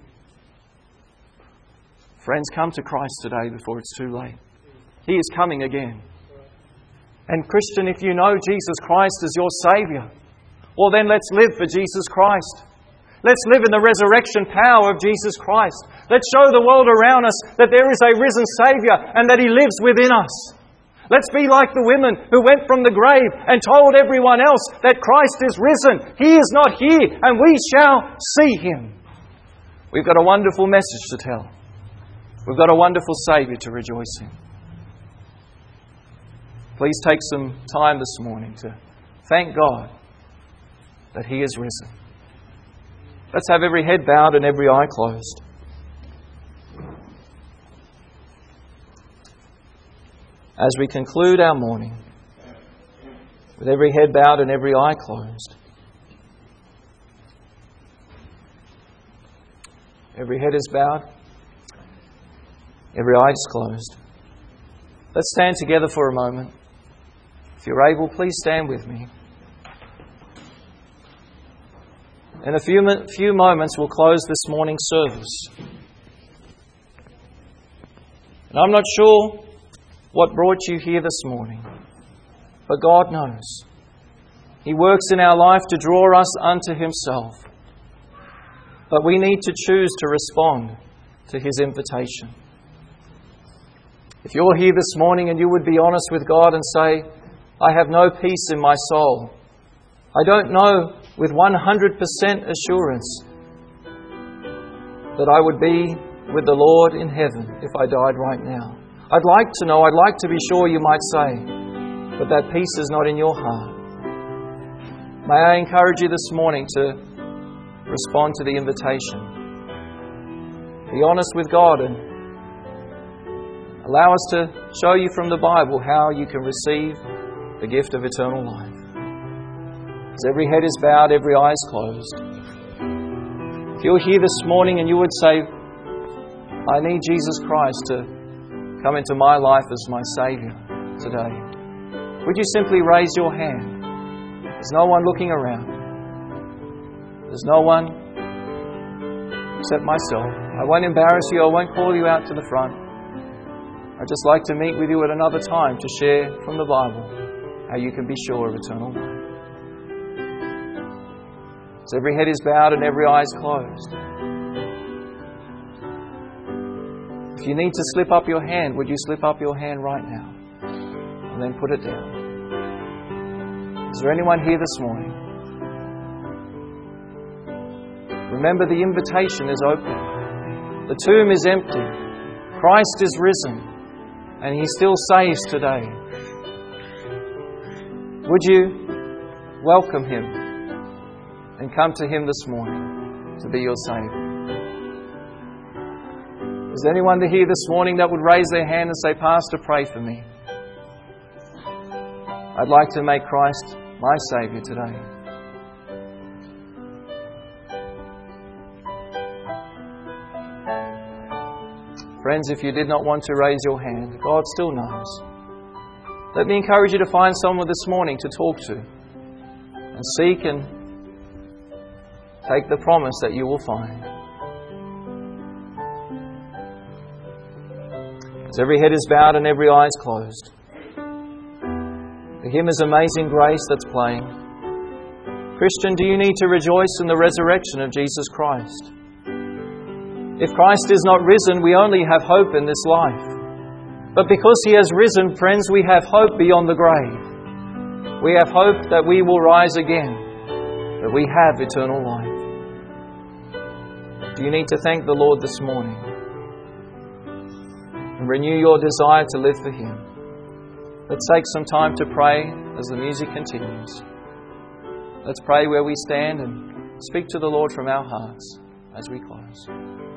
S1: Friends, come to Christ today before it's too late. He is coming again. And Christian, if you know Jesus Christ as your Saviour, well then let's live for Jesus Christ. Let's live in the resurrection power of Jesus Christ. Let's show the world around us that there is a risen Saviour and that He lives within us. Let's be like the women who went from the grave and told everyone else that Christ is risen. He is not here, and we shall see Him. We've got a wonderful message to tell. We've got a wonderful Saviour to rejoice in. Please take some time this morning to thank God that He is risen. Let's have every head bowed and every eye closed. As we conclude our morning, with every head bowed and every eye closed, every head is bowed, every eye is closed. Let's stand together for a moment. If you're able, please stand with me. In a few moments, we'll close this morning's service. And I'm not sure what brought you here this morning, but God knows. He works in our life to draw us unto Himself. But we need to choose to respond to His invitation. If you're here this morning and you would be honest with God and say, I have no peace in my soul. I don't know with 100% assurance that I would be with the Lord in heaven if I died right now. I'd like to know, I'd like to be sure, you might say. but that peace is not in your heart. May I encourage you this morning to respond to the invitation. Be honest with God and allow us to show you from the Bible how you can receive the gift of eternal life. As every head is bowed, every eye is closed. If you're here this morning and you would say, I need Jesus Christ to come into my life as my Saviour today, would you simply raise your hand? There's no one looking around. There's no one except myself. I won't embarrass you. I won't call you out to the front. I'd just like to meet with you at another time to share from the Bible how you can be sure of eternal life. So every head is bowed and every eye is closed. If you need to slip up your hand, would you slip up your hand right now? And then put it down. Is there anyone here this morning? Remember, the invitation is open. The tomb is empty. Christ is risen. And He still saves today. Would you welcome Him and come to Him this morning to be your Saviour? Is there anyone here this morning that would raise their hand and say, Pastor, pray for me? I'd like to make Christ my Saviour today. Friends, if you did not want to raise your hand, God still knows. Let me encourage you to find someone this morning to talk to and seek and take the promise that you will find. As every head is bowed and every eye is closed, the hymn is Amazing Grace that's playing. Christian, do you need to rejoice in the resurrection of Jesus Christ? If Christ is not risen, we only have hope in this life. But because He has risen, friends, we have hope beyond the grave. We have hope that we will rise again, that we have eternal life. Do you need to thank the Lord this morning and renew your desire to live for Him? Let's take some time to pray as the music continues. Let's pray where we stand and speak to the Lord from our hearts as we close.